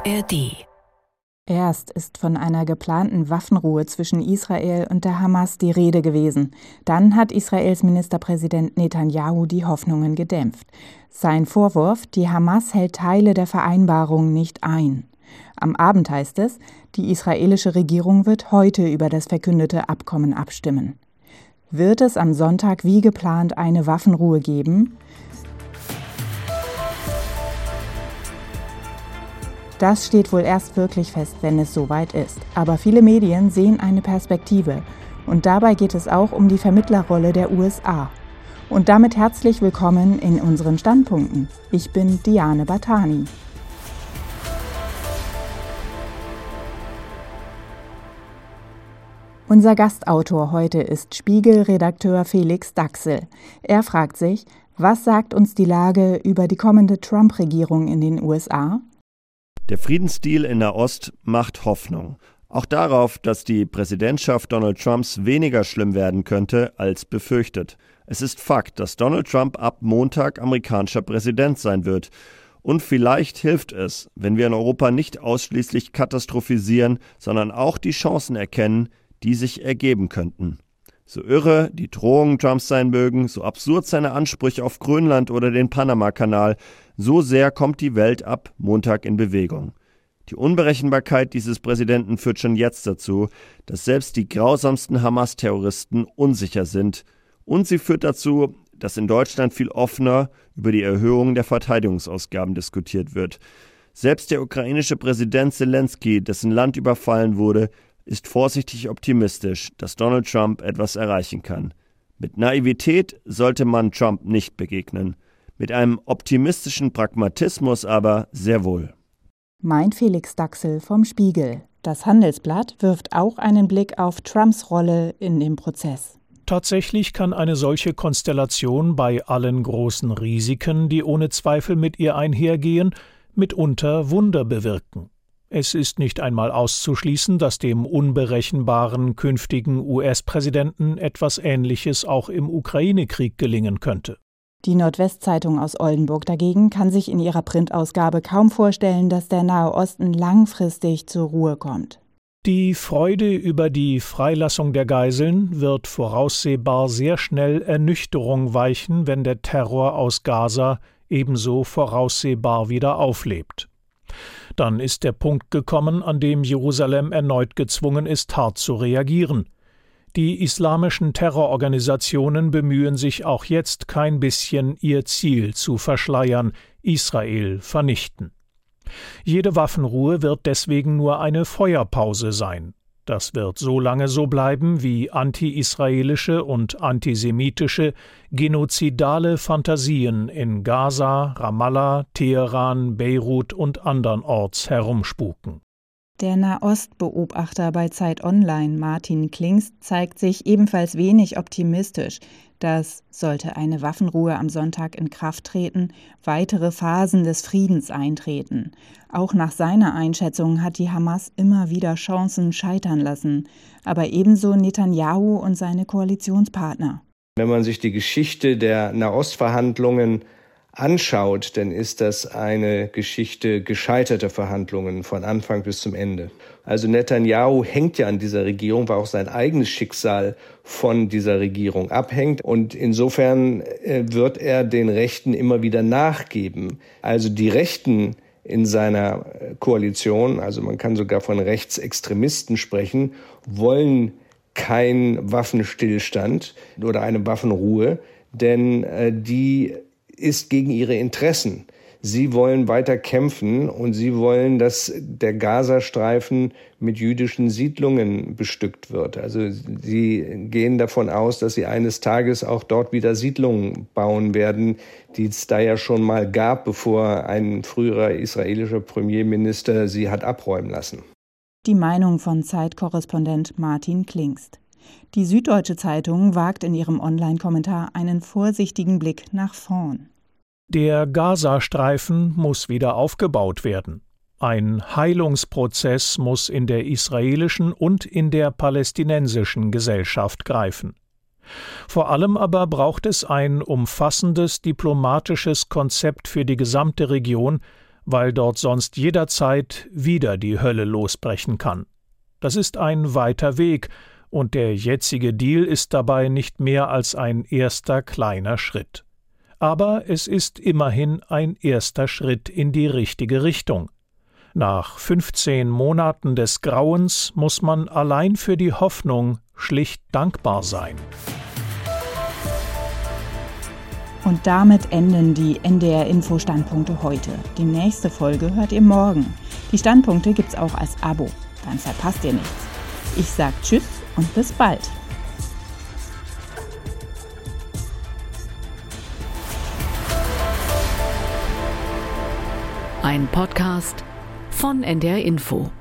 ARD. Erst ist von einer geplanten Waffenruhe zwischen Israel und der Hamas die Rede gewesen. Dann hat Israels Ministerpräsident Netanyahu die Hoffnungen gedämpft. Sein Vorwurf, die Hamas hält Teile der Vereinbarung nicht ein. Am Abend heißt es, die israelische Regierung wird heute über das verkündete Abkommen abstimmen. Wird es am Sonntag wie geplant eine Waffenruhe geben? Das steht wohl erst wirklich fest, wenn es soweit ist. Aber viele Medien sehen eine Perspektive. Und dabei geht es auch um die Vermittlerrolle der USA. Und damit herzlich willkommen in unseren Standpunkten. Ich bin Diane Batani. Unser Gastautor heute ist Spiegel-Redakteur Felix Daxel. Er fragt sich, was sagt uns die Lage über die kommende Trump-Regierung in den USA? Der Friedensdeal in Nahost macht Hoffnung. Auch darauf, dass die Präsidentschaft Donald Trumps weniger schlimm werden könnte als befürchtet. Es ist Fakt, dass Donald Trump ab Montag amerikanischer Präsident sein wird. Und vielleicht hilft es, wenn wir in Europa nicht ausschließlich katastrophisieren, sondern auch die Chancen erkennen, die sich ergeben könnten. So irre die Drohungen Trumps sein mögen, so absurd seine Ansprüche auf Grönland oder den Panama-Kanal, so sehr kommt die Welt ab Montag in Bewegung. Die Unberechenbarkeit dieses Präsidenten führt schon jetzt dazu, dass selbst die grausamsten Hamas-Terroristen unsicher sind. Und sie führt dazu, dass in Deutschland viel offener über die Erhöhung der Verteidigungsausgaben diskutiert wird. Selbst der ukrainische Präsident Zelensky, dessen Land überfallen wurde, ist vorsichtig optimistisch, dass Donald Trump etwas erreichen kann. Mit Naivität sollte man Trump nicht begegnen. Mit einem optimistischen Pragmatismus aber sehr wohl. Meint Felix Daxel vom Spiegel. Das Handelsblatt wirft auch einen Blick auf Trumps Rolle in dem Prozess. Tatsächlich kann eine solche Konstellation bei allen großen Risiken, die ohne Zweifel mit ihr einhergehen, mitunter Wunder bewirken. Es ist nicht einmal auszuschließen, dass dem unberechenbaren künftigen US-Präsidenten etwas Ähnliches auch im Ukraine-Krieg gelingen könnte. Die Nordwestzeitung aus Oldenburg dagegen kann sich in ihrer Printausgabe kaum vorstellen, dass der Nahe Osten langfristig zur Ruhe kommt. Die Freude über die Freilassung der Geiseln wird voraussehbar sehr schnell Ernüchterung weichen, wenn der Terror aus Gaza ebenso voraussehbar wieder auflebt. Dann ist der Punkt gekommen, an dem Jerusalem erneut gezwungen ist, hart zu reagieren. Die islamischen Terrororganisationen bemühen sich auch jetzt kein bisschen, ihr Ziel zu verschleiern: Israel vernichten. Jede Waffenruhe wird deswegen nur eine Feuerpause sein. Das wird so lange so bleiben, wie anti-israelische und antisemitische, genozidale Fantasien in Gaza, Ramallah, Teheran, Beirut und andernorts herumspuken. Der Nahost-Beobachter bei Zeit Online, Martin Klingst, zeigt sich ebenfalls wenig optimistisch, dass, sollte eine Waffenruhe am Sonntag in Kraft treten, weitere Phasen des Friedens eintreten. Auch nach seiner Einschätzung hat die Hamas immer wieder Chancen scheitern lassen, aber ebenso Netanyahu und seine Koalitionspartner. Wenn man sich die Geschichte der Nahostverhandlungen anschaut, dann ist das eine Geschichte gescheiterter Verhandlungen von Anfang bis zum Ende. Also Netanyahu hängt ja an dieser Regierung, weil auch sein eigenes Schicksal von dieser Regierung abhängt. Und insofern wird er den Rechten immer wieder nachgeben. Also die Rechten in seiner Koalition, also man kann sogar von Rechtsextremisten sprechen, wollen keinen Waffenstillstand oder eine Waffenruhe, denn die ist gegen ihre Interessen. Sie wollen weiter kämpfen und sie wollen, dass der Gazastreifen mit jüdischen Siedlungen bestückt wird. Also sie gehen davon aus, dass sie eines Tages auch dort wieder Siedlungen bauen werden, die es da ja schon mal gab, bevor ein früherer israelischer Premierminister sie hat abräumen lassen. Die Meinung von Zeitkorrespondent Martin Klingst. Die Süddeutsche Zeitung wagt in ihrem Online-Kommentar einen vorsichtigen Blick nach vorn. Der Gazastreifen muss wieder aufgebaut werden. Ein Heilungsprozess muss in der israelischen und in der palästinensischen Gesellschaft greifen. Vor allem aber braucht es ein umfassendes diplomatisches Konzept für die gesamte Region, weil dort sonst jederzeit wieder die Hölle losbrechen kann. Das ist ein weiter Weg, und der jetzige Deal ist dabei nicht mehr als ein erster kleiner Schritt. Aber es ist immerhin ein erster Schritt in die richtige Richtung. Nach 15 Monaten des Grauens muss man allein für die Hoffnung schlicht dankbar sein. Und damit enden die NDR-Info-Standpunkte heute. Die nächste Folge hört ihr morgen. Die Standpunkte gibt's auch als Abo. Dann verpasst ihr nichts. Ich sag Tschüss und bis bald. Ein Podcast von NDR Info.